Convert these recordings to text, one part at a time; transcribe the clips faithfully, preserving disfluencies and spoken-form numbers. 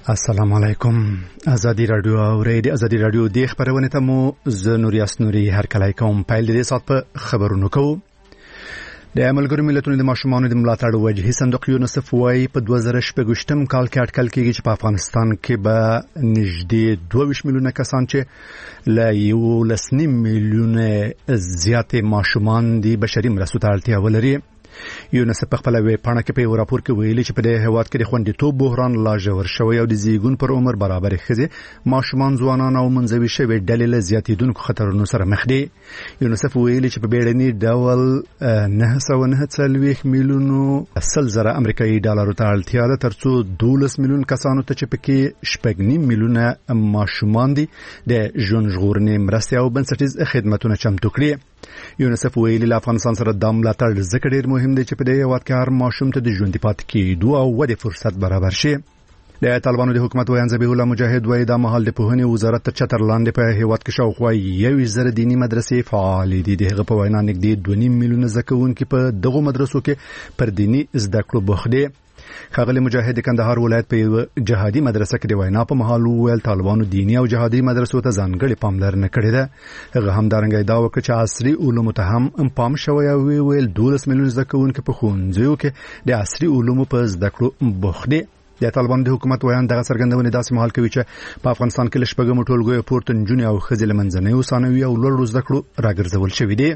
السلام علیکم. ازادي رادیو او ریډیو ازادي رادیو د خبرونه ته مو ز نوریاس نوري هر کله کوم پایل دې سات په خبرونو کوو. د ملګرو ملتونو د ماشومانو د ملاتړ وجهي صندوق یونیسف وايي په دوه زره شپږم کال کې اټکل کېږي چې په افغانستان کې به نږدې دوه ویشت میلیونه کسان چې له یو لس نیم میلیونه زیاتې ماشومان د بشري مرستو ته اړتیا ولري. یونیسف په خپل ویب پاڼه کې په یو راپور کې ویلي چې په دې هیواد کې د خوندیتوب بحران لا ژور شوی او د زیږون پر عمر برابر ښځې ماشومان ځوانان او منځوي شوي ډلې له زیاتېدونکو خطرونو سره مخ دي. یونیسف ویلي چې په بیړني ډول نه سوه نهه څلوېښت میلیونو سل زره امریکایي ډالرو ته اړتیا ده ترڅو دولس میلیون کسانو ته چې پکې شپږ نیم میلیونه ماشومان دي د ژوند ژغورنې مرستې او بنسټیز خدمتونه چمتو کړي. یونیسف ویلي له افغانستان سره د ملاتړ ځکه ډېر مهم دی چې په دې هیواد کې هر ماشوم ته د ژوندي پاتې کېدو او ودې فرصت برابر شي. د طالبانو د حکومت ویان ذبیح الله مجاهد وایي دا مهال د پوهنې وزارت تر چتر لاندې په هیواد کې شاوخوا یویشت زره دیني مدرسې فعالې دي. د هغه په وینا نږدې دوه نیم میلیونه زده کوونکي په دغو مدرسو کې پر دیني زده کړو بوخت دي. ښاغلی مجاهد د کندهار ولایت په یو جهادي مدرسه کې د وینا په مهال وویل طالبانو دیني او جهادي مدرسو ته ځانګړې پاملرنه کړې ده. هغه همدارنګه ادعا وکړه چې عصري علومو ته هم پام شوی او ویل دولس میلیون زده کوونکي په ښوونځیو کې د عصري علومو په زده کړو بوخت دي. د طالبانو د حکومت ویان دغه څرګندونې داسې مهال کوي چې په افغانستان کې له شپږمو ټولګیو پورته نجونې او ښځې له منځنیو ثانوي او لوړو زده کړو راګرځول شوي دي.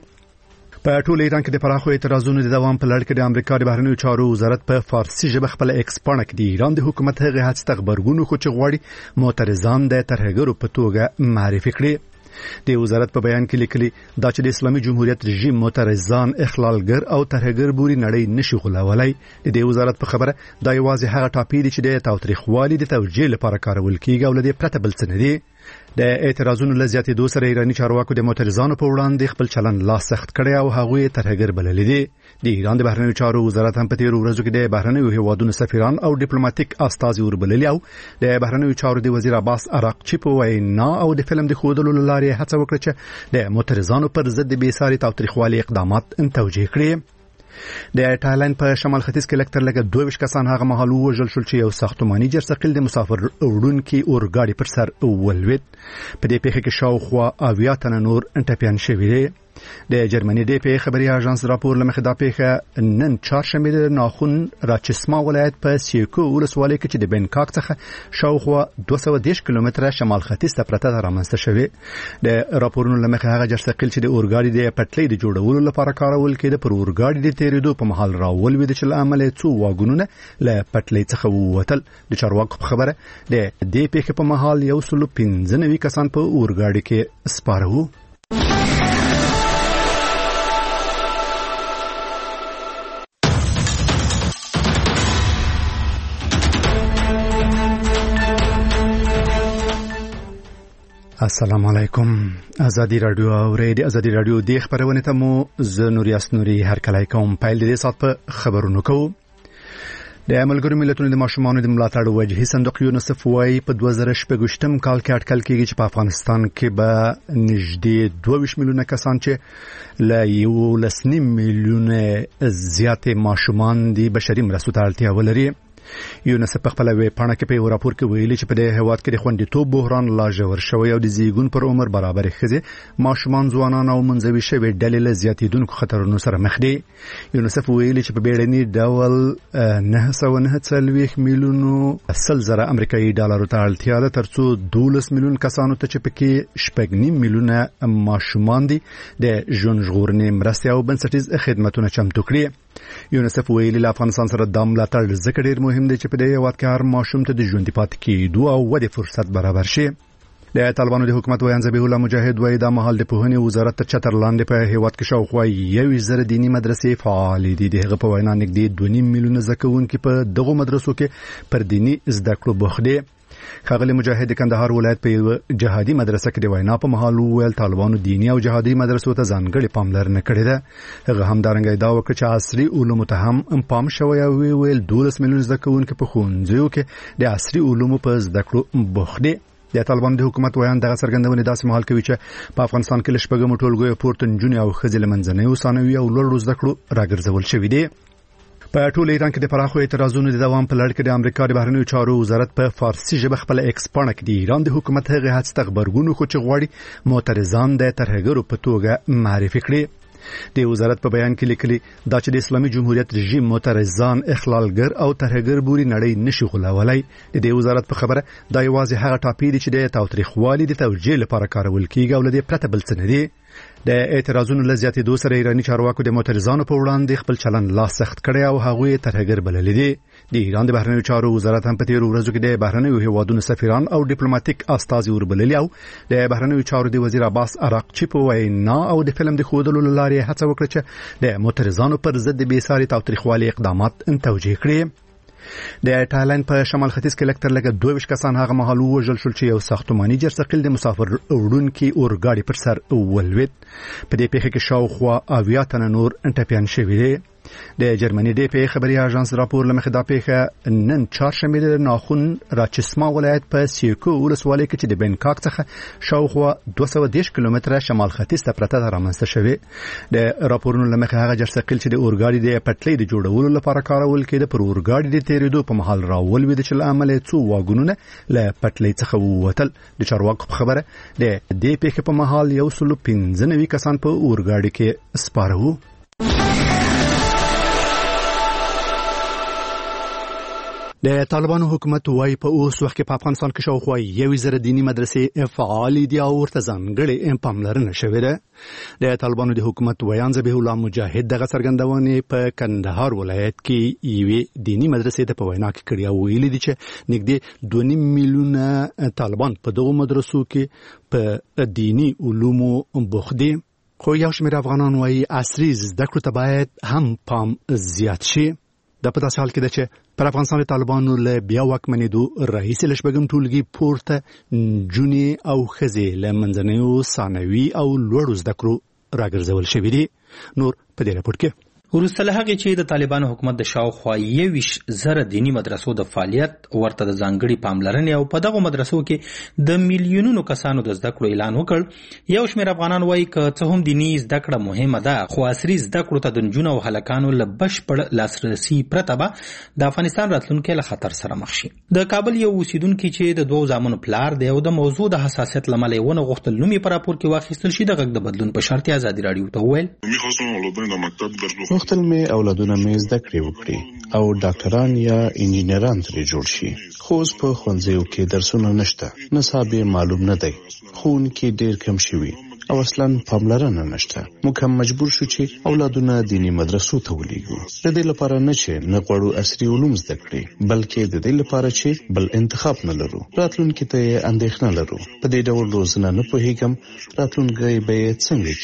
په ټول ایران کې د پراخو اعتراضونو د دوام په لړ کې د امریکا د بهرنیو چارو وزارت په فارسي ژبه خپل ایکس پاڼه کې د ایران د حکومت هغه هڅې ته غبرګون خو چې غواړي معترضان د ترهګرو په توګه معرفي کړي. د وزارت په بیان کې لیکلي دا چې د اسلامي جمهوریت رژیم معترضان اخلالګر او ترهګر بوري نړۍ نشي غولولای. د وزارت په خبره دا یوازې هغه ټاپی دي چې د تاوتریخوالي د توجیه لپاره کارول کیږي او لدې پرته بل څه نه دي. د اعتراضونو له زیاتېدو سره ایراني چارواکو د معترضانو په وړاندې خپل چلن لا سخت کړی او هغوی ترهګر بللي دي. د ایران د بهرنیو چارو وزارت هم په تیرو ورځو کې د بهرنیو هیوادونو سفیران او ډیپلوماټیک استازي وربللي او د بهرنیو چارو د وزیر عباس عراقچي په وینا او د فلم د ښودلو له لارې هڅه وکړه چې د معترضانو پر ضد د بېساري تاوتریخوالي اقدامات توجیه کړي. د تایلند په شمال ختیځ کې لکتر لګه دوه ویشت کسان هغه مهال وژل شول چې یو ساختماني جرثقیل د مسافر وړونکي اورګاډي پر سر ولوید. په دې پیښه کې شاوخوا اویا تنه نور ټپیان شوي دي. د جرمني د پی خبري اژانس راپور لمخې دا پیښه نن چهارشنبه د ناخون راچسما ولایت په سیکو ولسوالۍ کې چې د بنکاک څخه شاوخوا دوه سوه دېرش کیلومتره شمال ختیځ ته پرته رامنځته شوې. د راپورونو لمخې هغه جرثقیل چې د اورګاډي د پټلۍ د جوړولو لپاره کارول کېده پر اورګاډي د تیریدو په محل راولوید چې له امله څو واګونونه له پټلۍ څخه ووتل. د چارواکو په خبره د دې پیښې په محل یو سل پنځه نوي کسان په اورګاډي کې سپاره وو. السلام علیکم. ازادي رادیو او ریډیو ازادي رادیو د خبرونه ته مو ز نوریاس نوري هر کله کوم پایل دې سات په خبرونو کوو. د ملګرو ملتونو د ماشومانو د ملاتړ وجهي صندوق یونیسف وايي په دوه زره شپږم کال کې اټکل کېږي چې په افغانستان کې به نږدې دوه ویشت میلیونه کسان چې له یو لس نیم میلیونه زیاتې ماشومان د بشري مرستو ته اړتیا ولري. یونیسف په خپل ویب پاڼه کې په یو راپور کې ویلي چې په دې هیواد کې د خوندیتوب بحران لا ژور شوی او د زیږون پر عمر برابر ښځې ماشومان ځوانان او منځوي شوي ډلې له زیاتېدونکو خطرونو سره مخ دي. یونیسف ویلي چې په بیړني ډول نه سوه نهه څلوېښت میلیونو سل زره امریکایي ډالرو ته اړتیا ده ترڅو دولس میلیون کسانو ته چې پکې شپږ نیم میلیونه ماشومان دي د ژوند ژغورنې مرستې او بنسټیز خدمتونه چمتو کړي. یونیسف ویلي له افغانستان سره د ملاتړ ځکه ډېر مهم دی چې په دې هیواد کې هر ماشوم ته د ژوندي پاتې کېدو او ودې فرصت برابر شي. د طالبانو د حکومت ویان ذبیح الله مجاهد وایي دا مهال د پوهنې وزارت تر چتر لاندې په هیواد کې شاوخوا یویشت زره دیني مدرسې فعالې دي. د هغه په وینا نږدې دوه نیم میلیونه زده کوونکي په دغو مدرسو کې پر دیني زده کړو بوخت دي. ښاغلی مجاهد د کندهار ولایت په یو جهادي مدرسه کې د وینا په مهال وویل طالبانو دیني او جهادي مدرسو ته ځانګړې پاملرنه کړې ده. هغه همدارنګه ادعا وکړه چې عصري علومو ته هم پام شوی او ویل دولس میلیون زده کوونکي په ښوونځیو کې د عصري علومو په زده کړو بوخت دي. د طالبانو د حکومت ویان دغه څرګندونې داسې مهال کوي چې په افغانستان کې له شپږمو ټولګیو پورته نجونې او ښځې له منځنیو ثانوي او لوړو زده کړو راګرځول شوي دي. په ټول ایران کې د پراخو اعتراضونو د دوام په لړ کې د امریکا د بهرنیو چارو وزارت په فارسی ژبه خپل ایکس پاڼه کې د ایران د حکومت هغه هڅې ته غبرګون خو چې غواړي معترضان د ترهګرو په توګه معرفي کړي. د وزارت په بیان کې لیکلي دا چې د اسلامي جمهوریت رژیم معترضان اخلالګر او ترهګر بوري نړۍ نشي غولولای. د دې وزارت په خبره دا یوازې هغه ټاپی دي چې د تاوتریخوالي د توجیه لپاره کارول کیږي او لدې پرته بل څه نه دي. د اعتراضونو لزیاتې دوه سره ایرانی چارواکو د معترضانو په وړاندې خپل چلن لا سخت کړی او هغه ترهګر بللي دي. د ایران د بهرنیو چارو وزارت هم په تیرو ورځو کې د بهرنیو هیوادونو سفیران او ډیپلوماټیک استازي وربللي او د بهرنیو چارو د وزیر عباس عراقچي په وینا او د فلم د ښودلو لارې هڅه وکړه چې د معترضانو پر ضد د بېساري تاوتریخوالي اقدامات توجیه کړي. د تایلند په شمال ختیځ کې لکټر لګه دوه ویشت کسان هغه مهال وژل شول چې یو ساختماني جرثقیل د مسافر وړونکي اورګاډي پر سر ولوید. په دې پیښه کې شاوخوا اویا تنه نور ټپیان شوي دي. د جرمني د پی خبري اژانس راپور لمخې دا پیښه نن چهارشنبه ناخون راچسما ولایت په سیکو ولسوالۍ کې چې د بنکاک څخه شاوخوا دوه سوه دېرش کیلومتره شمال ختیځ ته پرته ده رامنځته شوې. د راپورونو لمخې هغه جرثقیل چې د اورګاډي د پټلۍ د جوړولو لپاره کارول کېده پر اورګاډي د تیریدو په مهال راولوید چې له امله څو واګونونه له پټلۍ څخه ووتل. د چارواکو په خبره د دې پیښې په مهال یو سل پنځه نوي کسان په اورګاډي کې سپاره وو. د طالبانو حکومت وايي په اوس وخت کې په افغانستان کې شاوخوا یو زره دینی مدرسې فعال دي او ورته ځانګړې پاملرنه شوې ده. د طالبانو د حکومت ویان ذبیح الله مجاهد دغه څرګندونې په کندهار ولایت کې یوې دینی مدرسې ته په وینا کې کړې او ویلي دي چې نږدې دوه نیم میلیونه طالبان په دغو مدرسو کې په دینی علومو بوخت دي. خو یو شمېر افغانان وايي عصري زده کړو ته باید هم پام زیات شي. دا په داسې حال کې ده چې پر افغانستان د طالبانو له بیا واکمنېدو راهیسې له شپږم ټولګي پورته نجونې او ښځې له منځنیو ثانوي او لوړو زده کړو راګرځول شوي دي. نور په دې راپور کې وروسته له هغې چې د طالبانو حکومت د شاوخوا یویشت زره دینی مدرسو د فعالیت ورته د ځانګړي پاملرنې او په دغو مدرسو کې د میلیونونو کسانو د زده کړو اعلان وکړ. یو شمېر افغانان وایي که څه هم دیني زده کړه مهمه ده خو عصري زده کړو ته د نجونو او هلکانو له بشپړ لاسرسي پرته به د افغانستان راتلونکی له خطر سره مخ شي. د کابل یو اوسیدونکي چې د دوو زامنو پلار دی او د موضوع د حساسیت له امله یې ونه غوښتل نوم یې په راپور کې واخیستل شي د غږ د بدلون په شرط ازادي راډیو ته وویل غوښتل مې اولادونه مې زده کړې وکړي او ډاکټران یا انجینران ترې جوړ شي. خو اوس په ښوونځیو کې درسونه نشته، نصاب یې معلوم نه دی، ښوونکي ډېر کم شوي او اصلا پاملرنه نشته. موږ هم مجبور شو چې اولادونه دینی مدرسو ته ولېږو. د دې لپاره نه چې نه غواړو عصري علوم زده کړي بلکې د دې لپاره چې بل انتخاب نه لرو. راتلونکي ته یې اندېښنه لرو. په دې ډول روزنه نه پوهېږم راتلونکی به یې څنګه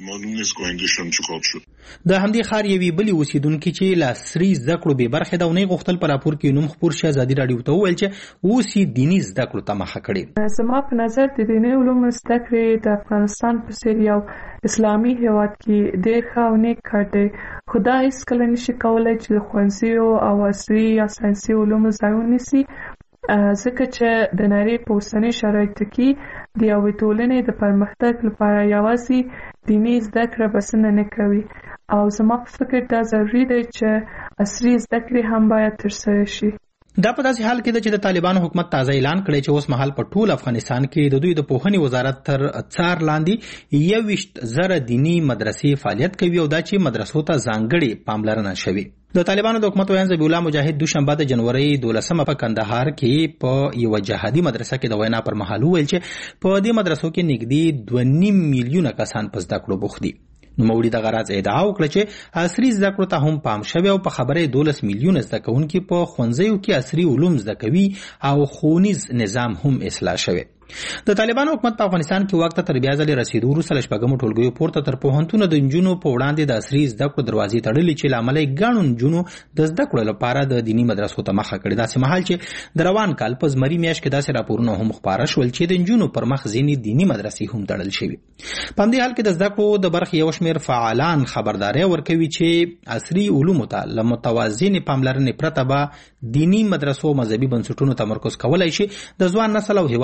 کېږي. د همدې ښار یوې بلې اوسیدونکي چې له عصري زده کړو بې برخې ده او نه یې غوښتل په راپور کې نوم خپور شي ازادي راډیو ته وویل چې اوس یې دیني زده کړو ته مخه کړې. زما په نظر د دیني علومو زده کړې د افغانستان په څېر یو اسلامي هیواد کې ډېر ښه او نیک کار دی. خو دا هېڅکله نشي کولی چې د ښوونځیو او عصري یا ساینسي علومو ځای ونیسي ځکه چې د نړۍ په اوسني شرایطو کې د یوې ټولنې د پرمختګ لپاره یوازې دیني زده کړه بسنه نه کوي او زما په فکر دا ضروري دی چې عصري زده کړې هم باید ترسره شي. دا په داسې حال کې ده چې د طالبانو حکومت تازه اعلان کړی چې اوس مهال په ټول افغانستان کې د دوی د پوهنې وزارت تر څار لاندې یویشت زره دینی مدرسې فعالیت کوي او دا چې مدرسو ته ځانګړې پاملرنه شوې. د طالبانو د حکومت ویان ذبیح الله مجاهد دوشنبه د جنوري دولسمه په کندهار کې په یو جهادي مدرسه کې د وینا پر مهال وویل چې په دې مدرسو کې نږدې دوه نیم میلیونه کسان په زده کړو بوخت دي. نوموړي دغه راز ادعا وکړه چې عصري زده کړو ته هم پام شوی او په خبره دولس میلیونه زده کوونکي په ښوونځیو کې عصري علوم زده کوي او ښوونیز نظام هم اصلاح شوی. د طالبانو حکومت په افغانستان کې وخت تر بیا ځلې رسیدو وروسته له شپږمو ټولګیو پورته تر پوهنتونه د نجونو په وړاندې د عصري زده کړو دروازې تړلې چې له امله یې ګڼو نجونو د زده کړو لپاره د دیني مدرسو ته مخه کړې. داسې مهال چې د روان کال په زمري میاشت کې داسې راپورونه هم خپاره شول چې د نجونو پر مخ ځینې دیني مدرسې هم تړل شوي. په همدې حال کې د زده کړو د برخې یو شمېر فعالان خبرداری ورکوي چې عصري علومو ته له متوازنې پاملرنې پرته به دیني مدرسو مذهبي بنسټونو تمرکز کولی شي د ځوان نسل او هیواد پر راتلونکي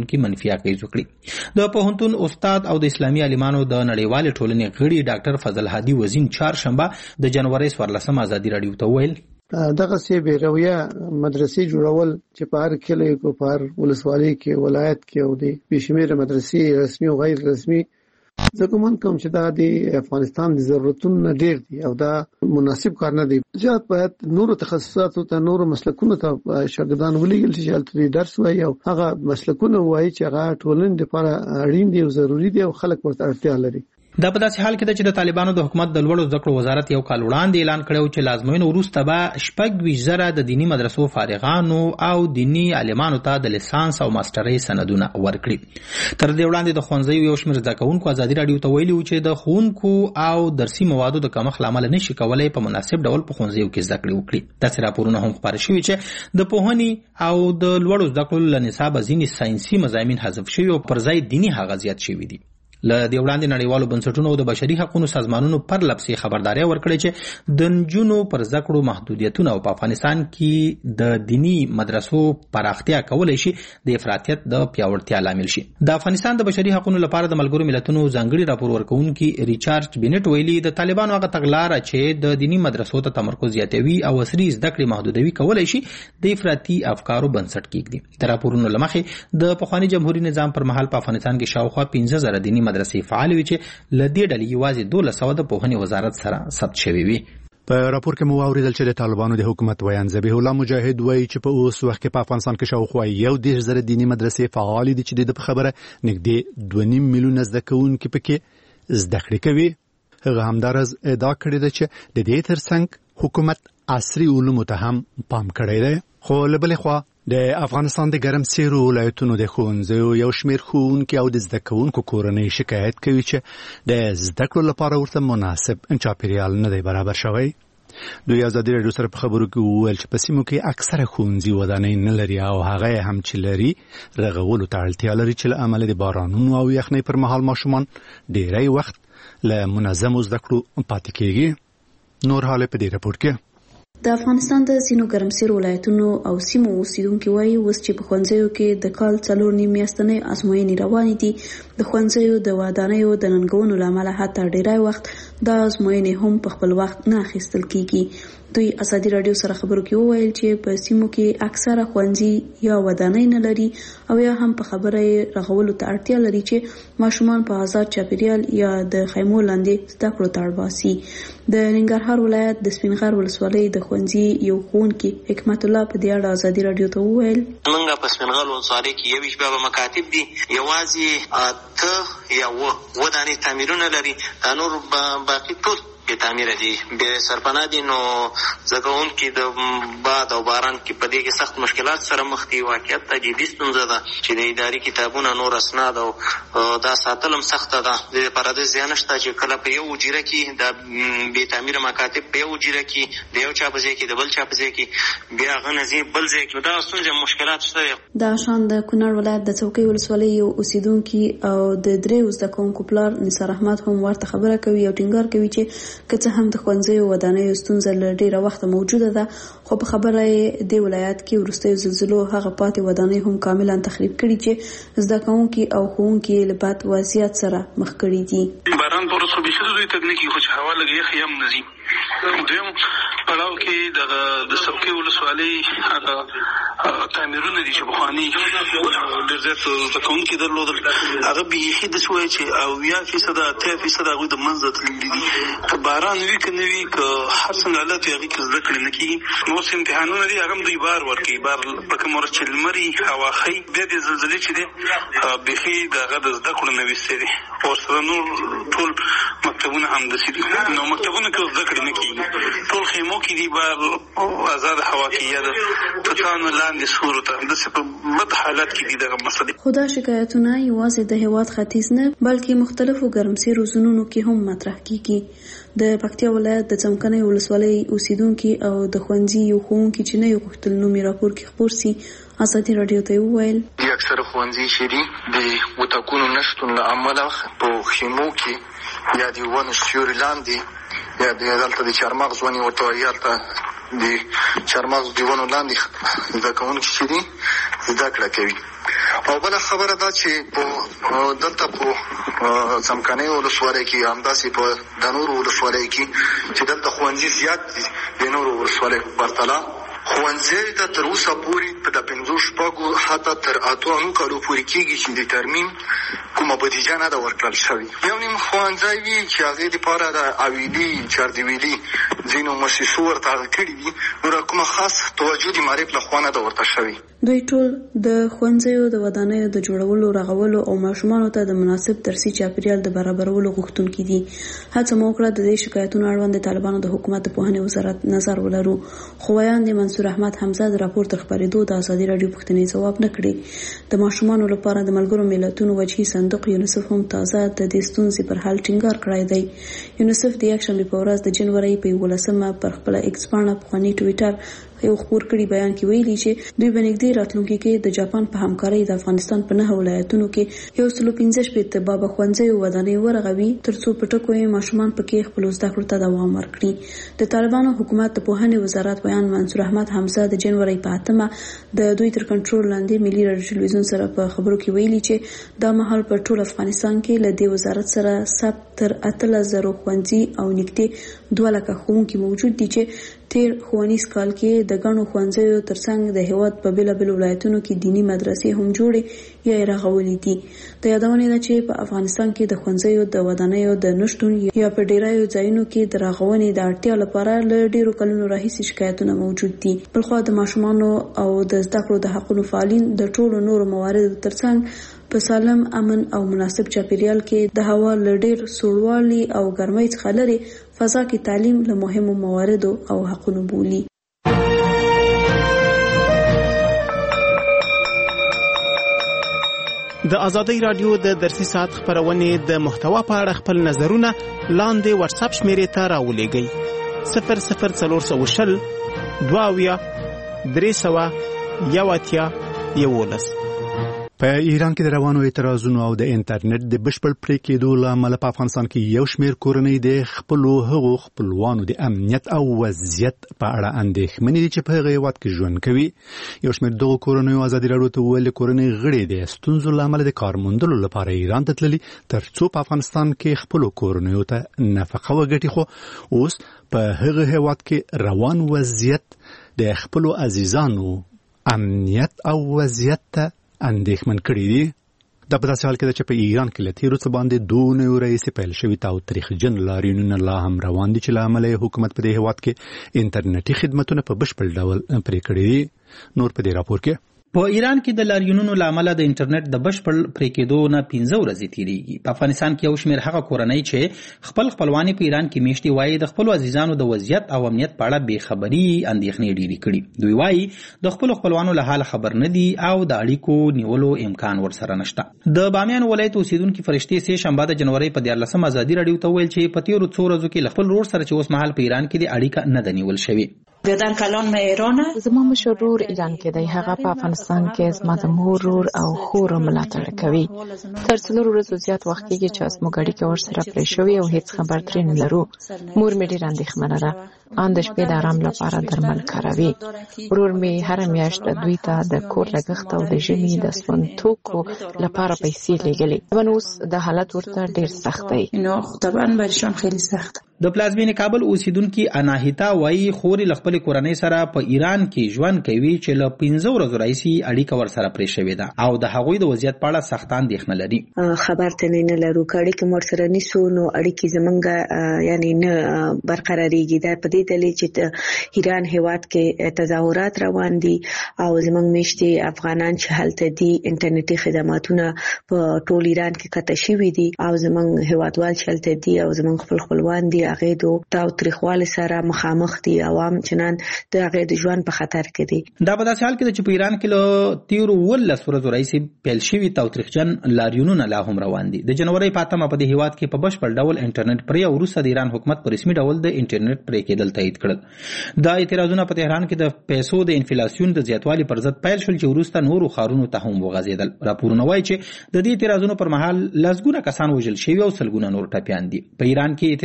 کوونکي منفي اغېز وکړي. د پوهنتون استاد او د اسلامي عالمانو د نړیوالې ټولنې غړي ډاکټر فضل هادي وزین چهارشنبه د جنوري څوارلسمه ازادي راډیو ته ویل دغه سی بیرویه مدرسې جوړول چې په هر کلی او په هر ولسوالۍ کې ولایت کې او د بشمیره مدرسې رسمي او غیر رسمي زه کوم کوم چې دا د افغانستان د ضرورتونو ډیر دي او دا مناسب کار نه دی. زیات باید نور تخصصاتو ته نور مسلکونو ته شاګردان ولېږل چې هلته درس وایي او هغه مسلکونه وایي چې هغه ټولنې لپاره اړین دي او ضروری دي او خلک ورته اړتیا لري. دا په داسې حال کې ده چې د طالبانو د حکومت د لوړو زده کړو وزارت یو کال وړاندې اعلان کړی چې لازموینو وروسته به شپږ ویشت زره د دیني مدرسو فارغانو او دیني عالمانو ته د لیسانس او ماسترۍ سندونه ورکړي. تر دې وړاندې د ښوونځیو یو شمېر زده کوونکو ازادي راډیو ته ویلي و چې د ښوونکو او درسي موادو د کمښت له امله نشي کولی په مناسب ډول په ښوونځیو کې زده کړې وکړي. داسې راپورونه هم خپاره شوي چې د پوهنې او د لوړو زده کړو له نصابه ځینې ساینسي مضامین حذف شوي او پر ځای دیني هغه زیات شوي دي. له دې وړاندې نړیوالو بنسټونو او د بشري حقوقو سازمانونو پر لپسې خبرداري ورکړې چې د نجونو پر زده کړو محدودیتونه او په افغانستان کې د دینی مدرسو پراختیا کولای شي د افراطیت د پیاوړتیا لامل شي. د افغانستان د بشري حقوقو لپاره د ملګرو ملتونو ځانګړي راپور ورکوونکي ریچارډ بینټ ویلي د طالبانو هغه تګلاره چې د دینی مدرسو ته تمرکز زیاتوي او عصري زده کړې محدودوي کولای شي د افراطي افکارو بنسټ کیږدي. د راپورونو له مخې د پخواني جمهوریت نظام پر مهال په افغانستان کې شاوخوا پنځه زره دینی مدرسې فعال وي چې له دې ډلې یوازې دولس سوه د پوهنې وزارت سره ثبت شوي وي. په راپور کې مو واوریدل چې د طالبانو د حکومت ویان ذبیح الله مجاهد وایي چې په اوس وخت کې په افغانستان کې شاوخوا یو دېرش زره دینی مدرسې فعال دي چې د خبره نږدې دوه نیم میلیونه زده کوونکي پکې زده کړې کوي. هغه همدارز ادعا کړې ده چې د دې ترڅنګ حکومت عصري علومو ته هم پام کړی دی. خو له بلې خوا د افغانستان د ګرمسیرو ولایتونو د ښوونځیو یو شمېر ښوونکي او د زده کوونکو کورنۍ شکایت کوي چې د زده کړو لپاره ورته مناسب چاپیریال نه دی برابر شوی. دوی ازادي راډیو سره په خبرو کې وویل چې په سیمو کې اکثره ښوونځي ودانۍ نه لري او هغه هم چې لري رغولو ته اړتیا لري چې له امله د بارانونو او یخنۍ پر مهال ماشومان ډیری وخت له منظمو زده کړو پاتې کېږي. نور حال په دې راپور کې د افغانستان د ځینو ګرمسیرو ولایتونو او سیمو اوسیدونکي وایي اوس چې په ښوونځیو کې د کال څلور نیم میاشتنۍ ازموینې روانې دي د ښوونځیو د ودانیو د ننګونو له امله حتی ډیری وخت دا ازموینې هم په خپل وخت نه اخیستل کیږي. دوی ازادي راډیو سره خبرو کې وویل چې په سیمو کې اکثره ښوونځي یا ودانۍ نه لري او یا هم په خبره یې رغولو ته اړتیا لري چې ماشومان په آزاد چاپیریال یا د خیمو لاندې زده کړو ته اړ باسي. د ننګرهار ولایت د سپینغر ولسوالۍ د ښوونځي یو ښوونکي حکمت الله په دې اړه ازادي راډیو ته وویل موږ په سپینغر ولسوالۍ کې یو شپږ مکاتب دي یوازې اته یا اووه ودانۍ تعمیرونه لري دا نور باقي ټول بې تعمیره دي بې سرپناه دي. نو زده کوونکي د باد او باران کې په دې کې سخت مشکلات سره مخ دي. واقعیت ته جدي ستونزه ده چې د اداري کتابونه نور اسناد او دا ساتل هم سخته ده. د دې لپاره د زیان شته چې کله په یو حجره کې د بې تعمیره مکاتب په یو حجره کې د یو چا په ځای کې د بل چا په ځای کې بیا هغه نه ځي بل ځای کې دا ستونزې مشکلات شته. دا شان د کونړ ولایت د څوکۍ ولسوالۍ یو اوسیدونکي او د درې زده کوونکو پلار نثار احمد هم ورته خبره کوي او ټینګار کوي چې که څه هم د ښوونځیو ودانیو ستونزه له ډېره وخته موجوده ده خو په خبره یې دې ولایت کې وروستیو زلزلو هغه پاتې ودانۍ هم کاملا تخریب کړي چې زده کوونکي او ښوونکي له بد وضعیت سره مخ کړي دي. باران په ورځ خو بیخي دوی ته نه کېږي خو چې هوا لږ یخ هم نه ځي. دویم پړاو کې د د څوکۍ ولسوالۍ هغه تعمیرونه دي چې پخواني ډېر زیات زده کوونکي درلودل هغه بیخي داسې وایي چې اویا فیصده اتیا فیصده هغوی د منځه تللي دي. که باران وي که نه وي که هر څنګه حالت وي هغې کې زده کړې نه کېږي. نو اوس امتحانونه دي هغه هم دوی بار ورکوي بار په کوم ورځ چې لمر وي هوا ښه بیا د زلزلې چې دی بیخي د هغه د زده کړو نه ویستې دي. ورسره نور ټول مکتبونه همداسې دي. نو مکتبونه کې زده کړې نه کېږي ټول خیمو کې دي بار آزاد هوا کې یا د توتانو لاندې سورو ته داسې په بد حالت کې دي دغه مسلې. خو دا شکایتونه یوازې د هېواد ختیځ نه بلکې مختلفو ګرمسیرو زونونو کې هم مطرح کېږي. د پکتیا ولایت د څمکنۍ ولسوالۍ اوسیدونکي او د ښوونځي یو ښوونکي چې نه یې غوښتل نوم یې راپور کې خپور سي ازادي راډیو ته وویل د اکثره ښوونځي چې دي د وتاکونو نشتون له امله په خیمو کې یا د ونو سیوري لاندې یا د دلته د چارمغز ونې ورته وایي هلته د چارمغز د ونو لاندې زده کوونکي چې دي زده کړه کوي او بل خبره دا چې په دلته په څمکني ولسوالۍ کې همداسې په د نورو ولسوالۍ کې چې دلته ښوونځي زیات دي د نورو ولسوالۍ په پرتله ښوونځی ته تر اوسه پورې په د پنځو شپږو حتی تر اتو نو کالو پورې کېږي چې د ترمیم کومه بودیجه نه ده ورکړل شوې. یو نیم ښوونځی وي چې هغې دپاره د اویلي چاردیویلي ځینو مؤسسو ورته هغه کړي وي، نوره کومه خاص توجه د معرف لخوا نه ده ورته شوې. دوی ټول د ښوونځیو د ودانیو د جوړولو، رغولو او ماشومانو ته د مناسب درسي چاپیریال د برابرولو غوښتونکي دي. هڅه مو وکړه د دې شکایتونو اړوند د طالبانو د حکومت د پوهنې وزارت نظر ولرو، خو ویاند منصور احمد حمزه د راپور تر خپرېدو د ازادي راډیو پوښتنې ځواب نه کړي. د ماشومانو لپاره د ملګرو ملتونو وجهي صندوق یونیسف هم تازه د دې ستونزې پر حل ټینګار کړی دی. یونیسف د یکشنبې په ورځ د جنوري په یولسمه پر خپله ایکس پاڼه پخواني ټویټر یو خپور کړي بیان کې ویلي چې دوی به نږدې راتلونکي کې د جاپان په همکارۍ د افغانستان په نهه ولایتونو کې یو سلو پنځه شپېته بابا ښوونځیو ودانۍ ورغوي ترڅو په ټکو یې ماشومان پکې خپلو زده کړو ته دوام ورکړي. د طالبانو حکومت د پوهنې وزارت ویاند منصور احمد حمزه د جنوري په اتمه د دوی تر کنټرول لاندې ملي راډیو ټلویزیون سره په خبرو کې ویلي چې دا مهال په ټول افغانستان کې له دې وزارت سره ثبت تر اتلس زره ښوونځي او نږدې دوه لکه ښوونکي موجود دي چې تیر ښوونیز کال کې د ګڼو ښوونځیو ترڅنګ د هېواد په بېلابېلو ولایتونو کې دیني مدرسې هم جوړې یا یې رغولې دي. د یادونې ده چې په افغانستان کې د ښوونځیو د ودانیو د نشتون یا په ډېرایو ځایونو کې د رغونې د اړتیا لپاره له ډېرو کلونو راهیسې شکایتونه موجود دي. بلخوا د ماشومانو او د زده کړو د حقونو فعالین د ټولو نورو مواردو ترڅنګ په سالم، امن او مناسب چاپیریال کې د هوا له ډېر سوړوالي او ګرمۍ څخه لرې فضا کې تعلیم له مهمو مواردو او حقونو بولي. د ازادي رادیو د درسي ساعت خبرونې د محتوا په اړه خپل نظرونه لاندې واتس اپ شمیرې ته راولېږئ. صفر صفر څلور سوه شل دوه اویا درې سوه یو اتیا یولس. په ایران کې د روانو اعتراضونو او د انټرنیټ د بشپړ پرې کېدو له امله په افغانستان کې یو شمېر کورنۍ د خپلو هغو خپلوانو د امنیت او وضعیت په اړه اندېښمنې دي چې په هغه هېواد کې ژوند کوي. یو شمېر دغو کورنیو ازادي راډیو ته وویل کورنۍ غړي د ستونزو له امله د کار موندلو لپاره ایران ته تللي تر څو په افغانستان کې خپلو کورنیو ته نفقه وګټي، خو اوس په هغه هېواد کې روان وضعیت د خپلو عزیزانو امنیت او وضعیت ته اندېښمن کړي دي. دا په داسې حال کې ده چې په ایران کې له تېرو څه باندې دوه نویو راهیسې پیل شوي تاوتریخجن لاریونونه لا هم روان دي چې له امله یې حکومت په دې هېواد کې انټرنیټي خدمتونه په بشپړ ډول پرې کړي دي. نور په دې راپور کې په ایران کې د لاریونونو له امله د انټرنیټ د بشپړ پرې کېدو نه پنځه ورځې تېرېږي. په افغانستان کې یو شمېر هغه کورنۍ چې خپل خپلوانې په ایران کې میشتې وایي د خپلو عزیزانو د وضعیت او امنیت په اړه بېخبري اندېښنې ډېرې کړي. دوی وایي د خپلو خپلوانو له حاله خبر نه دي او د اړیکو نیولو امکان ورسره نشته. د بامیان ولایت اوسیدونکي فرشتې سې شنبه د جنوري په دیارلسم ازادي راډیو ته وویل چې په تېرو څو ورځو کې له خپل ورور سره چې اوس مهال په ایران کې د اړیکه نه ده نیول شوې. بیادر کلان مې ایرانه زما مشر ورور ایران کې دی. هغه په افغانستان کې زما د مور ورور او خور ملاتړ کوي. تر څلور ورځې زیات وخت کېږي چې اسمو ګاډي کې ورسره پرې شوی او هیڅ خبر ترې نه لرو. مور مې ډېره اندېښمنه ده. ان د شپې د آرام لپاره درمل کاروي. ورور مې هر میاشت دوی ته د کور لګښت او د ژمي د سون توکو لپاره پیسې لېږلي. نو اوس د حالت ورته ډېر سخت دی. نو طبعا برشان خیلی سخت. د پلازمینې کابل اوسیدونکي اناهیتا وایي خورې له خپلې کورنۍ سره په ایران کې ژوند کوي چې له پنځه ورځو راهیسې اړیکه ورسره پرې شوې ده او د هغوی د وضعیت په اړه سخت اندېښنه لري. خبر ته نه لرو که اړیکې مو ورسره نیسو نو اړیکې زمونږ یعنی نه برقرارېږي. دا په دې دلیل چې د ایران هېواد کې تظاهرات روان دي او زمونږ میشتې افغانان چې هلته دي انټرنیټي خدماتونه په ټول ایران کې قطع شوي دي او زمونږ هېوادوال چې هلته دي او زمونږ خپل خپلوان دي هغې دو تاوتریخوالي سره مخامخ دي. عوام چنان د هغې د ژوند په خطر کې دي. دا په داسې حال کې ده چې په ایران کې له تېرو اوولس ورځو راهیسې پیل شوي تاوتریخجن لاریونونه لا هم روان دي. د جنورۍ په اتمه په دې هېواد کې په بشپړ ډول انټرنیټ پرې او وروسته د ایران حکومت په رسمي ډول د انټرنیټ پرې کېدل تایید کړل. دا اعتراضونه په تهران کې د پیسو د انفلاسیون د زیاتوالي پر ضد پیل شول چې وروسته نورو ښارونو ته هم وغځېدل. راپورونه وایي چې د دې اعتراضونو پر مهال لسګونه کسان وژل شوي او سلګونه نور ټپیان دي. په ایران کې اعتراضونه نه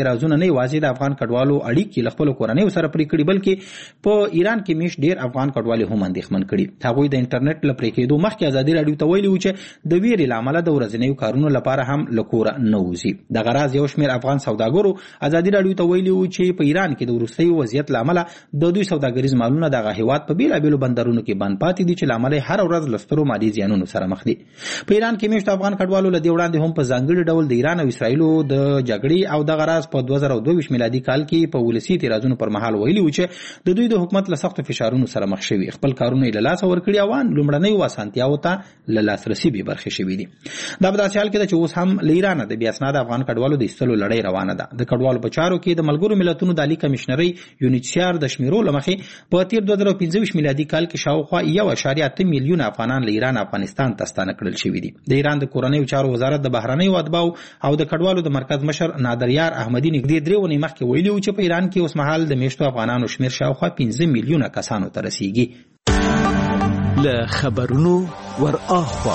یوازې د افغان کډوالو اړیکې له خپل کورنۍ سره پرې کړي بلکې په ایران کې میش ډیر افغان کډوالو هم اندېښمن کړي. هغوی د انټرنیټ له پرې کېدو مخکې ازادي راډیو ته ویلي و چې د ویرې له امله د ورځنیو کارونو لپاره هم له کوره نه وځي. دغه راز یو شمېر افغان سوداګرو ازادي راډیو ته ویلي و چې په ایران کې د وروستي وضعیت له امله د دوی سوداګریز مالونه دغه هیواد په بیلابیلو بندرونو کې بند پاتې دي چې له امله هر ورځ له سترو مالي زیانونو سره مخ دي. په ایران کې میشت افغان کډوالو له دې وړاندې هم په ځانګړي ډول د ایران او اسرایلو د جګړې او دغه راز په دوه زره دوه ویشت میلادي کال کې په ولسي اعتراضونو پر مهال ویلي و چې د دوی د حکومت له سختو فشارونو سره مخ شوي، خپل کارونه یې له لاسه ورکړي او ان لومړنیو اسانتیاوو ته له لاسرسي بې برخې شوي دي. دا په داسې حال کې ده چې اوس هم له ایرانه د بې اسناده افغان کډوالو د ایستلو لړۍ روانه ده. د کډوالو په چارو کې د ملګرو ملتونو د عالي کمشنرۍ یونیسیار د شمیرو له مخې په تیر دوه زره پنځه ویشت میلادي کال کې شاوخوا یو اعشاریه اته میلیونه افغانان له ایران افغانستان ته ستانه کړل شوي دي. د ایران د کورنیو چارو وزارت د بهرنیو اتباعو او د کډوالو د مرکز مشر نادریار احمدي نږدې درې ونې مخکې ویلي و چې په ایران کې اوس مهال د میشتو افغانانو شمیر شاوخوا پنځه میلیونه کسانو ته رسیږي. له خبرونو ور اخوا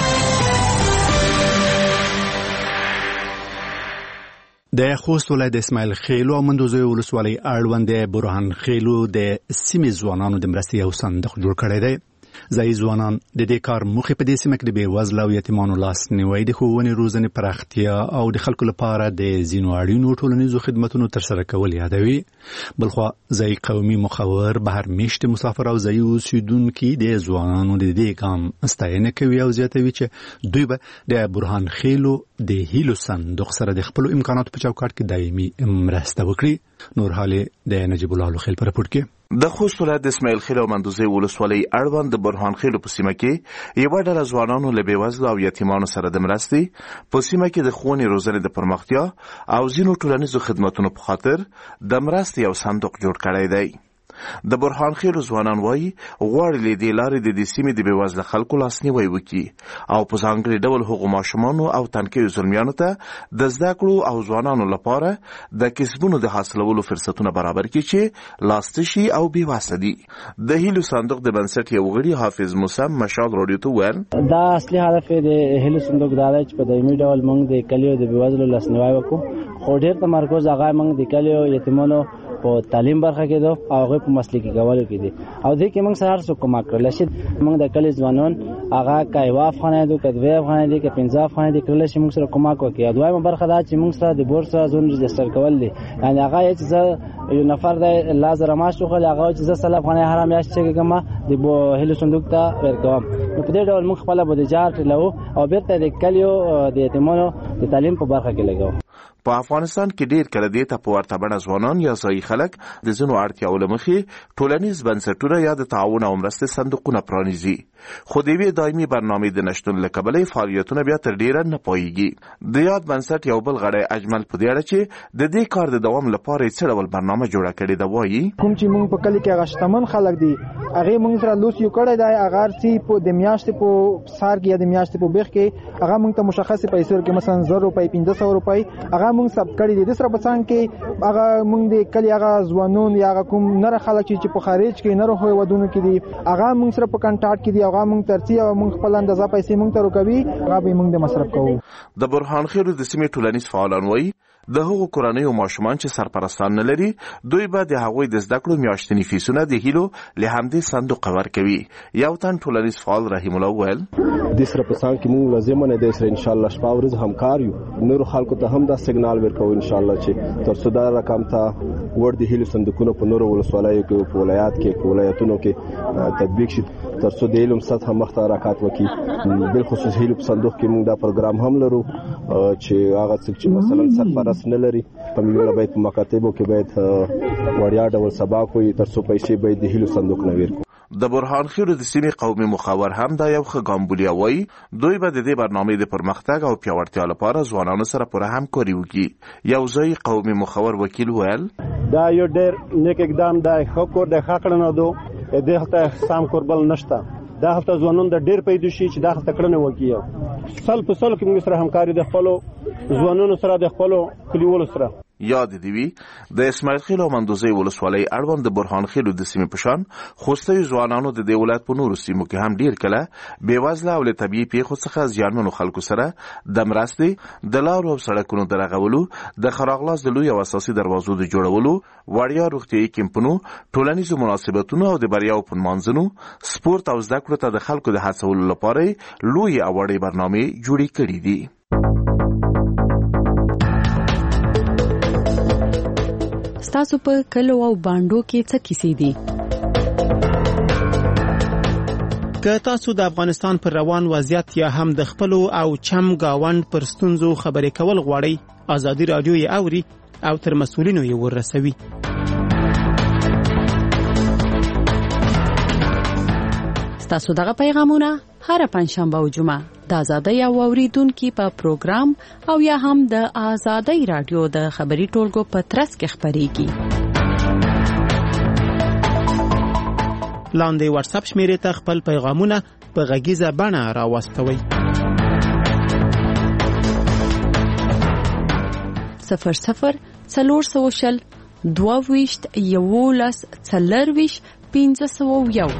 د خوست ولایت د اسماعیل خیلو او مندوزیو ولسوالۍ اړوند د برهان خیلو د سیمې ځوانانو د مرستې یو صندوق جوړ کړی دی. ځایي ځوانان د دې کار موخې په دې سیمه کې د بېوزله او یتیمانو لاسنیوی، د ښوونې روزنې پراختیا او د خلکو لپاره د ځینو اړینو ټولنیزو خدمتونو ترسره کول یادوي. بلخوا ځایي قومي مخور، بهر میشتې مسافر او ځایي اوسیدونکي د ځوانانو د دې ګام ستاینه کوي او زیاتوي چې دوی به د برهان خیلو د هیلو صندوق سره د خپلو امکاناتو په چوکاټ کې دایمي مرسته وکړي. نور حال د نجیب الله لوخیل په راپورټ کې. د خوست ولایت د اسماعیل خیل او مندوزی ولسوالۍ اړوند د برهان خیلو په سیمه کې یوه ډله ځوانانو له بېوزلو او یتیمانو سره د مرستې په سیمه کې د ښوونې روزنې د پرمختیا او ځینو ټولنیزو خدمتونو په خاطر د مرستې یو صندوق جوړ کړی دی. د برهان خیلو ځوانان وایي غواړي له دې لارې د دې سیمې د بېوزله خلکو لاسنیوی وکړي او په ځانګړي ډول هغو ماشومانو او تنکیو زلمیانو ته د زده کړو او ځوانانو لپاره د کسبونو د حاصلولو فرصتونه برابر کړي چې لاسته شي او بېوسه دي. د هیلو صندوق د بنسټ یو غړي حافظ موسی مشال راډیو ته وویل دا اصلي هدف د هیلو صندوق دا دی چې په دایمي ډول موږ د کلیو د بېوزلو لاسنیوی وکړو، خو ډېر تمرکز هغه موږ د کلیو یتیمانو په تعلیم برخه کې دو او هغه په مسلکي کولو کې دي او دې کې موږ سره څه کومک کړل شي. موږ د کلی ځوانان هغه کایوا افغاني دو کدوې افغاني دي کې پنځه افغاني دي کړل شي موږ سره کومک وکړي. دویمه برخه دا چې موږ سره د بورسا زون رجستر کول دي، یعنی هغه چې یو نفر د لازم معاش خو هغه چې سل افغاني هر میاشت چې کومه د هیلو صندوق ته ورکوم. په دې ډول موږ خپل بودیجه ټلو او بیرته د کلیو د یتیمانو د تعلیم په برخه کې لګاو. په افغانستان کې ډیر کله دې ته په ورته بڼه ځوانان یا ځایي خلک د ځینو اړتیاو له مخې ټولنیز بنسټونه یا د تعاون او مرستې صندوقونه پرانیزي، خو د یوې دایمي برنامې د نشتون له کبله فعالیتونه بیا تر ډیره نه پایېږي. د یاد بنسټ یو بل غړی اجمل په دې اړه چې د دې کار د دوام لپاره یې څه ډول برنامه جوړه کړې ده وایي کوم چې موږ په کلي کې هغه شتمن خلک دي هغه موږ سره لوس یو کړی دی، هغه سي په د میاشتې په سار کې یا د میاشتې په بیخ کې هغه موږ ته مشخص پیسې ورکړي، مثلا زر روپۍ پنځه سوه روپۍ هغه موږ سب کړی دي. د سره په څنګ کې هغه موږ د کلي هغه ځوانون یا هغه کوم نره خلک چې په خارج کې نره هوی ودونه کې دي هغه موږ سره په کنټاکټ کې دي، هغه موږ ترڅی او موږ خپل اندازه پیسې موږ ته ورکوي، هغه به موږ د مصرف کوو. د برهان خیلو د سیمې ټولنیز فعالان وایي د هغو کورنیو ماشومان چې سرپرستان نه لري دوی به د هغوی د زده کړو میاشتني فیسونه د هیلو له همدې صندوق ورکوي. یو تن ټولنیز فعال رحیم الله ویل د سره په څنګ کې موږ لازمه د سره ان شاء الله شپه ورځ همکار یو، نور خلکو ته هم دا سیګنال ورکو ان شاء الله چې تر څو دا رقم ته ور د هیلو صندوقونو په نور ولسوالیو کې په ولایت کې په ولایتونو کې تطبیق شي تر څو د علم سطح مخته حرکت وکړي. بل خصوص هیلو صندوق کې موږ دا پروګرام هم لرو چې هغه څه چې مثلا سرپرست نه لري په میلیونه باید په مکاتبو کې باید وړیا ډول سبق وي تر څو پیسې باید د هیلو صندوق نه ورکړي. د برهان خیلو د سیمې قومي مخاور هم دا یو ښه ګام بولي، وایي دوی به د دې برنامې د پرمختګ او پیاوړتیا لپاره ځوانانو سره پوره همکاري وکړي. یو ځایي قومي مخاور وکیل ویل دا یو ډېر نیک اقدام دی، ښه کور دی، ښه کړنه ده، دې هلته سام کوربل نشته، دا هلته ځوانان د ډېر پیدا شي چې دا هلته کړنه وکړي. سل په سل کې موږ سره همکاري د خپلو ځوانانو سره د خپلو کلیوالو سره یاد دی وی د اسماعیل خیل او مندوزی ولسوالۍ اړوند د برهان خیل د سیمې پشان خوستي ځوانانو د دې ولایت په نورو سیمو کې هم ډیر کله بیوازله او له طبيعي پیښو څخه زیانمنو خلکو سره د مرستې د لارو او سړکونو درغولو د خراغلاس د لوی او اساسي دروازو د جوړولو وړیا روغتيایي کمپونو ټولنیزو مناسبتونو او د بریاو په منځونو سپورت او زده کړو ته د خلکو د هڅولو لپاره لوی او وړې برنامې جوړې کړې دي. تاسو په کلو او باندو کې څه کیسې دي؟ که تاسو د افغانستان پر روان وضعیت یا هم د خپل او چم گاوند پر ستونزو خبرې کول غواړئ، ازادي رادیو یې اوري او تر مسؤلینو یې ورسوي. تاسو دغه پیغامونه هر پنځشنبه او جمعه د آزادۍ او اوریدونکو په پروګرام او یا هم د آزادۍ رادیو د خبري ټولګو په ترڅ کې خبريږي. لاندې واتس اپ شمیرې ته خپل پیغامونه په غږیزه بڼه راوستوئ. صفر صفر څلور سوه شل دوه ویشت یولس څلرویشت پنځه سوه یو.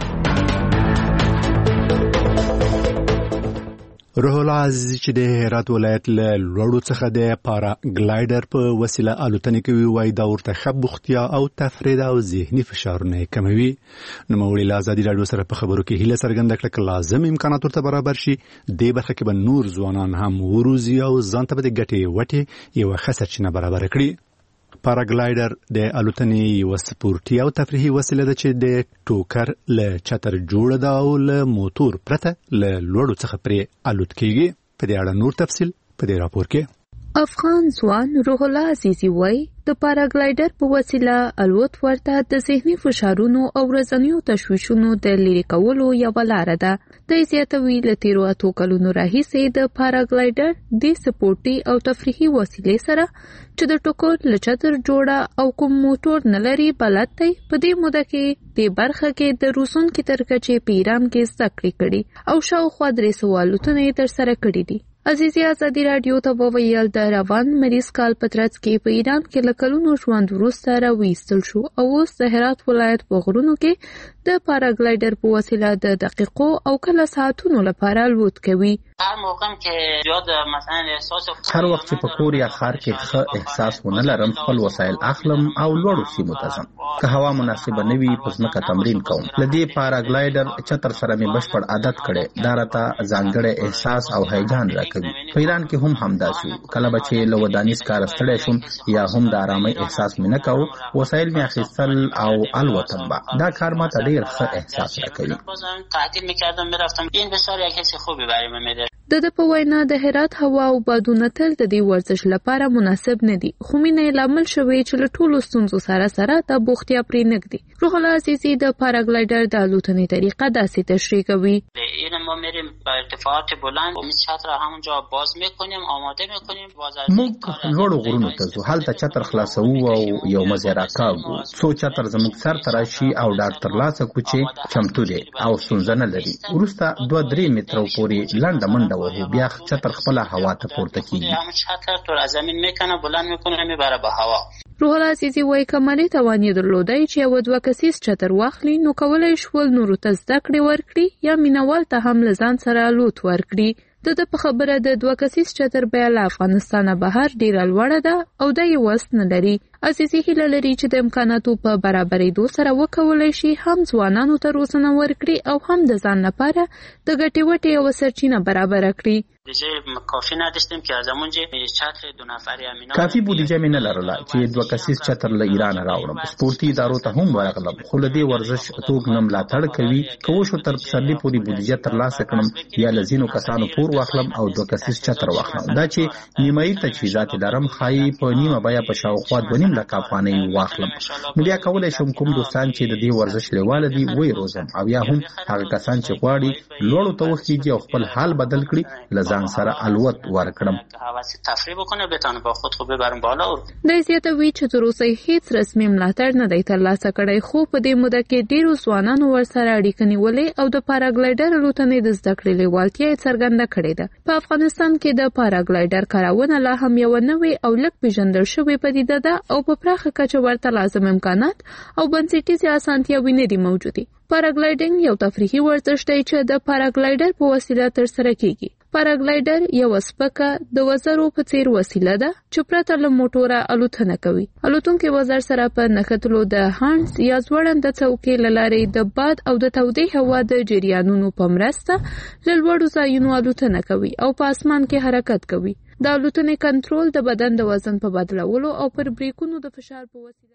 روح الله عزیزی چې د هرات ولایت له لوړو څخه د پارا ګلایډر په وسیله الوتنې کوي، وایي دا ورته ښه بوختیا او تفرید او ذهني فشارونه کموي. نوموړي له ازادي راډیو سره په خبرو کې هیله څرګنده کړه چې لازم امکانات ورته برابر شي، دې برخه کې به نور ځوانان هم وروزي او ځان ته به د ګټې وټې یوه ښه سرچینه برابر کړي. پاراګلایډر د الوتنې یو سپورتي او تفریحي وسیله ده چې د ټوکر له چتر جوړه ده او له موټور پرته له لوړو څخه پرې الوت کېږي. په دې اړه نور تفصیل په دې راپور کې. افغان ځوان روح الله عزیزی وای د پاراګلایډر په وسیله الوت ورته د ذهني فشارونو او ورځنیو تشویشونو د لرې کولو یوه لاره ده. د زیاتوي له تیرو اتو کلونو راهیسې د پاراګلایډر د سپورتي او تفریحي وسیلې سره چې د ټوکر له چتر جوړه او کوم موټور نه لري بلد دی، په دې موده کې په برخه کې د روسونکو تر کچې په ایران کې زده کړې کړي او شاوخوا درې سوه الوتنې ترسره کړي دي. عزیزي ازادي رادیو ته وویل د روان مریض کال په ترڅ کې په ایران کې له کلونو ژوند وروسته راویستل شو او اوس د هرات ولایت په غرونو کې د پاراګلایډر په وسیله د دقیقو او کله ساعتونو لپاره الوت کوي. هر موقع کې زیات مثلا احساس هر وخت چې په کور یا ښار کې ښه احساس ونه لرم، خپل وسایل اخلم او لوړو سیمو ته ځم. که هوا مناسبه نه وي، په ځمکه تمرین کوم. له دې پاراګلایډر چتر سره مې بشپړ عادت کړی، دا راته ځانګړی احساس او هیجان راکوي. په ایران کې هم همداسې، کله به چې له ودانیز کار ستړی شوم یا هم د آرامۍ احساس مې نه کوو، وسایل مې اخیستل او الوتم به. دا کار ماته ډېر ښه احساس راکوي. تعطیل می‌کردم می‌رفتم. این بسیار یک حس خوبی برای من میده. د د په وینا د هرات هوا او بادونه تل د دې ورزش لپاره مناسب نه دي، خو مینه لامل شوی چې له ټولو ستونزو سره سره د بوختیا پرې نږدې. روح الله عزیزی د پاراګلایډر د الوتنې طریقه داسې تشریح کوي. این ما میریم با ارتفاعات بلند و چتر همونجا باز میکنیم، آماده میکنیم. موږ لوړو غرونو ته ځو، هلته چتر خلاصو او یو مزه راکاږو. څو چتر زموږ سر ته راشي او ډاکټر ترلاسه کړو چې چمتو دی او ستونزه نه لري. وروسته دوه درې مترو پورې لنډه منډه وهو، بیا چتر خپل هوا ته پورته کیږي. همون چتر تو از زمین میکنه، بلند میکنه، میبره به هوا. روح الله عزیزی وای کمالي توان یې درلودای چې یو دوه کسیز چتر واخلي، نو کولای شول نورو ته زده کړې ورکړي یا مینوال ته هم لزان سره الوت ورکړي. د د په خبره د دوه کسیز چتر بیا له افغانستانه بهر ډیره لوړه ده او د یې وس نه لري. عزیزي هیله لري چې د امکاناتو په برابرېدو سره وکولای شي هم ځوانانو ته روزنه ورکړي او هم د ځان لپاره د ګټې وټې یوه سرچینه برابره کړي. کافی نداشتیم که از اونجا چتر دو نفری امینا کافی بودیجه مې نه لرله چې دوه کسیز چتر له ایران راوړم. سپورتي ادارو ته هم ورغلم، خو له دې ورزش څوک نه ملاتړ کوي. که وشو تر پسرلي پورې بودیجه ترلاسه کړم یا له ځینو کسانو پور واخلم او دوه کسیز چتر واخلم. دا چې نیمایي تجهیزات لرم ښایي په نیمه بیه په شاوخوا دوه نیم دویم لک افغانۍ واخلم. نو بیا کولای شم کوم دوستان چې د دې ورزش لیواله دي وې روزم او یا هم هغه کسان چې غواړي لوړو ته وخیږي او خپل حال بدل کړي لزان سره الوت ورکړم. تفریح بکنه بتونه با خود خو ببرم بالا. د زیاتوي چې تر اوسه هیڅ رسمي ملاتړ نه دی ترلاسه کړی، خو په دې موده کې ډیرو ځوانانو ورسره اړیکه نیولې او د پاراګلایډر الوتنې د زده کړې لیوالتیا یې څرګنده کړې ده. په افغانستان کې د پاراګلایډر کارونه لا هم یو نوې او لږ پیژندل شوې پدیده ده او په پراخه کچه ورته لازم امکانات او بنسټیزې اسانتیاوې نه دي موجودې. پاراګلایډینګ یو تفریحي ورزش دی چې د پاراګلایډر په وسیله ترسره کیږي. پاراګلایډر یو سپکه د وزرو په څیر وسیله ده چې پرته له موټوره الوتنه کوي. الوتونکي وزر سره په نښتلو د هانډز یا ځوړنده څوکۍ له لارې د باد او د تودې هوا د جریانونو په مرسته له لوړو ځایونو الوتنه کوي او په اسمان کې حرکت کوي. د الوتنې کنټرول د بدن د وزن په بدلولو او پر بریکونو د فشار په وسیله